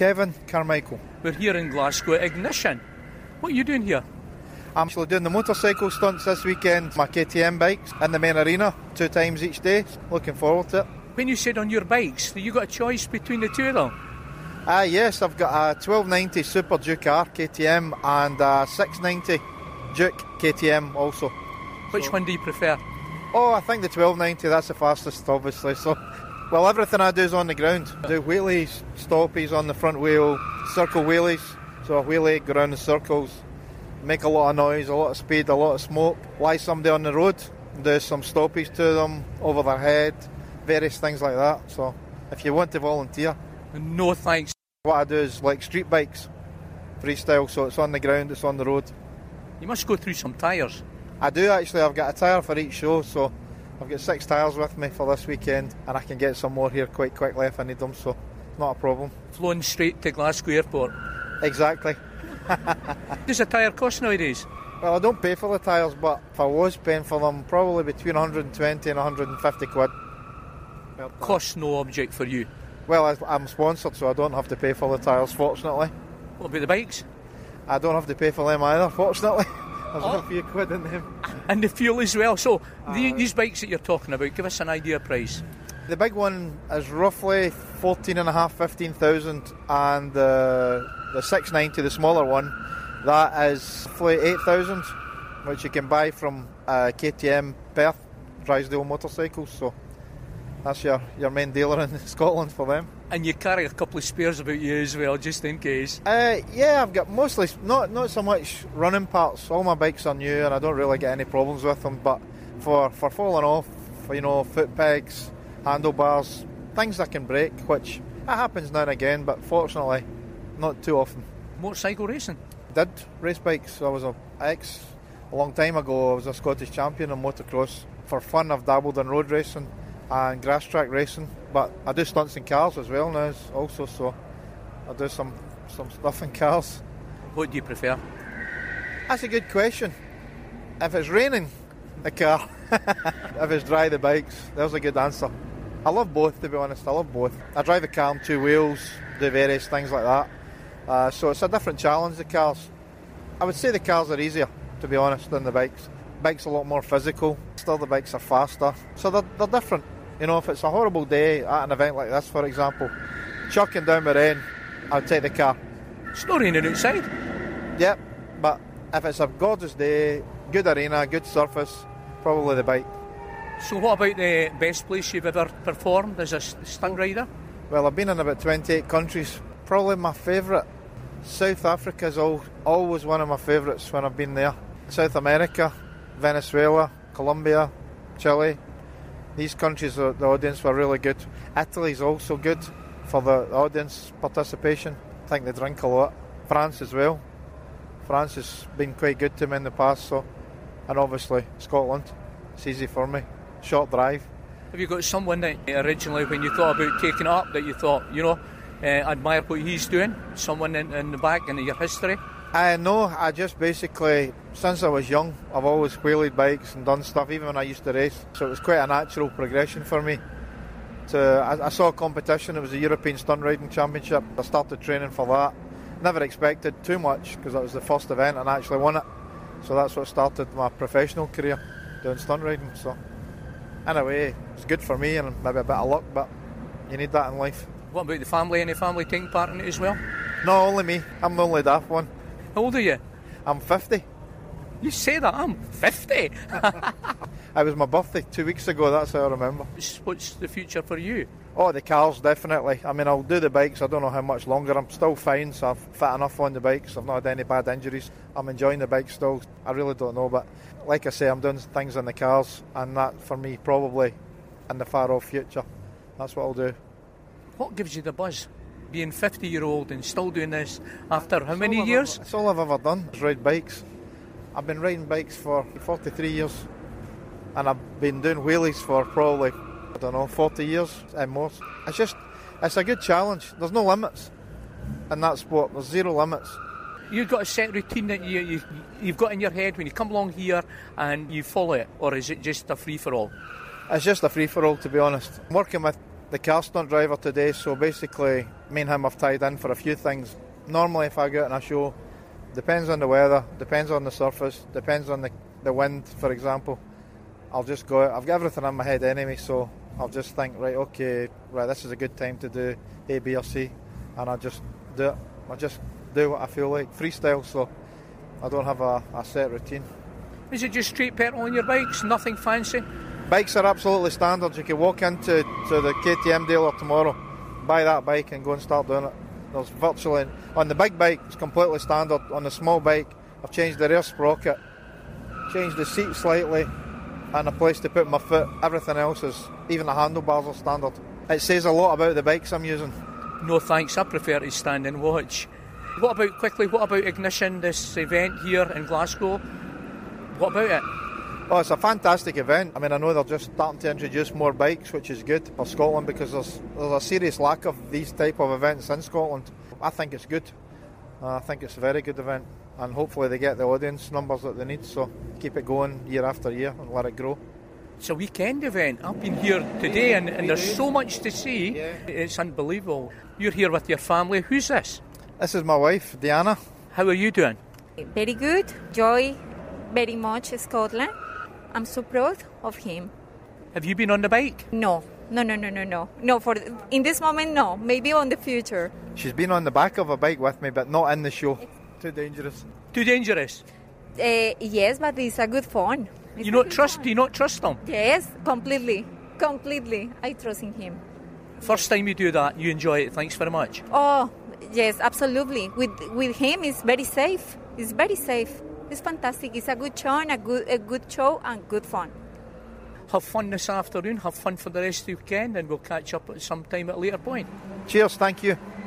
Kevin Carmichael. We're here in Glasgow at Ignition. What are you doing here? I'm actually doing the motorcycle stunts this weekend, my KTM bikes in the main arena 2 times each day. Looking forward to it. When you said on your bikes, you got a choice between the two of them? Yes, I've got a 1290 Super Duke R KTM and a 690 Duke KTM also. Which one do you prefer? Oh, I think the 1290, that's the fastest obviously. So, well, everything I do is on the ground. I do wheelies, stoppies on the front wheel, circle wheelies. So a wheelie, go around in circles, make a lot of noise, a lot of speed, a lot of smoke. Lie somebody on the road, do some stoppies to them, over their head, various things like that. So if you want to volunteer. No thanks. What I do is like street bikes, freestyle, so it's on the ground, it's on the road. You must go through some tyres. I do actually, I've got a tyre for each show, so I've got 6 tyres with me for this weekend, and I can get some more here quite quickly if I need them, so not a problem. Flown straight to Glasgow Airport. Exactly. Does a tyre cost nowadays? Well, I don't pay for the tyres, but if I was paying for them, probably between 120 and 150 quid. Cost no object for you? Well, I'm sponsored, so I don't have to pay for the tyres, fortunately. What about the bikes? I don't have to pay for them either, fortunately. There's a few quid in them. And the fuel as well. So these bikes that you're talking about, give us an idea of price. The big one is roughly 14,500, 15,000, and the 690, the smaller one, that is roughly 8,000, which you can buy from KTM Perth, Drysdale Motorcycles. So that's your main dealer in Scotland for them. And you carry a couple of spares about you as well, just in case? Yeah, I've got mostly, not so much running parts. All my bikes are new and I don't really get any problems with them, but for falling off, foot pegs, handlebars, things that can break, which that happens now and again, but fortunately not too often. Motorcycle racing? Did race bikes. I was a long time ago. I was a Scottish champion in motocross. For fun, I've dabbled in road racing and grass track racing, but I do stunts in cars as well now also, so I do some stuff in cars. What do you prefer? That's a good question. If it's raining, the car. If it's dry, the bikes. There's a good answer. I love both, to be honest. I love both. I drive a car on 2 wheels, do various things like that. So it's a different challenge, the cars. I would say the cars are easier, to be honest, than the bikes. Bikes are a lot more physical. Still, the bikes are faster. So they're different. If it's a horrible day at an event like this, for example, chucking down the rain, I'd take the car. It's not raining outside. Yep, but if it's a gorgeous day, good arena, good surface, probably the bike. So what about the best place you've ever performed as a stunt rider? Well, I've been in about 28 countries. Probably my favourite, South Africa is always one of my favourites when I've been there. South America, Venezuela, Colombia, Chile. These countries, the audience were really good. Italy's also good for the audience participation. I think they drink a lot. France as well. France has been quite good to me in the past, so. And obviously Scotland. It's easy for me. Short drive. Have you got someone that originally, when you thought about taking it up, that you thought, admire what he's doing? Someone in the back in your history? No, I just basically, since I was young, I've always wheelied bikes and done stuff, even when I used to race. So it was quite a natural progression for me. I saw a competition, it was the European Stunt Riding Championship. I started training for that. Never expected too much, because that was the first event and I actually won it. So that's what started my professional career, doing stunt riding. So in a way, it's good for me and maybe a bit of luck, but you need that in life. What about the family? Any family taking part in it as well? No, only me. I'm the only daft one. How old are you? I'm 50. You say that? I'm 50? It was my birthday 2 weeks ago, that's how I remember. What's the future for you? Oh, the cars, definitely. I mean, I'll do the bikes, I don't know how much longer. I'm still fine, so I'm fit enough on the bikes. I've not had any bad injuries. I'm enjoying the bike still. I really don't know, but like I say, I'm doing things in the cars, and that, for me, probably in the far-off future. That's what I'll do. What gives you the buzz? Being 50-year-old and still doing this after how many years? It's all I've ever done, is ride bikes. I've been riding bikes for 43 years, and I've been doing wheelies for probably, 40 years and more. It's a good challenge. There's no limits in that sport. There's zero limits. You've got a set routine that you've got in your head when you come along here and you follow it, or is it just a free-for-all? It's just a free-for-all, to be honest. I'm working with the car stunt driver today, so basically me and him have tied in for a few things. Normally if I go out on a show, depends on the weather, depends on the surface, depends on the wind, for example. I'll just go out. I've got everything in my head anyway, so I'll just think, right, this is a good time to do A, B or C, and I just do it. I just do what I feel like, freestyle, so I don't have a set routine. Is it just straight petrol on your bikes, nothing fancy? Bikes are absolutely standard. You can walk into the KTM dealer tomorrow, buy that bike and go and start doing it. There's virtually, on the big bike it's completely standard. On the small bike I've changed the rear sprocket, changed the seat slightly, and a place to put my foot. Everything else is, even the handlebars are standard. It says a lot about the bikes I'm using. No thanks, I prefer to stand and watch. What about Ignition, this event here in Glasgow? What about it? Oh, it's a fantastic event. I mean, I know they're just starting to introduce more bikes, which is good for Scotland, because there's a serious lack of these type of events in Scotland. I think it's good. I think it's a very good event, and hopefully they get the audience numbers that they need, so keep it going year after year and let it grow. It's a weekend event. I've been here today and there's so much to see. Yeah. It's unbelievable. You're here with your family. Who's this? This is my wife, Diana. How are you doing? Very good. Joy very much Scotland. I'm so proud of him. Have you been on the bike? No. No, in this moment, no. Maybe on the future. She's been on the back of a bike with me, but not in the show. Too dangerous. Too dangerous? Yes, but it's a good fun. Do you not trust him? Yes, completely. I trust in him. First time you do that, you enjoy it. Thanks very much. Oh, yes, absolutely. With him, it's very safe. It's very safe. It's fantastic. It's a good show and a good show and good fun. Have fun this afternoon. Have fun for the rest of the weekend, and we'll catch up at some time at a later point. Cheers. Thank you.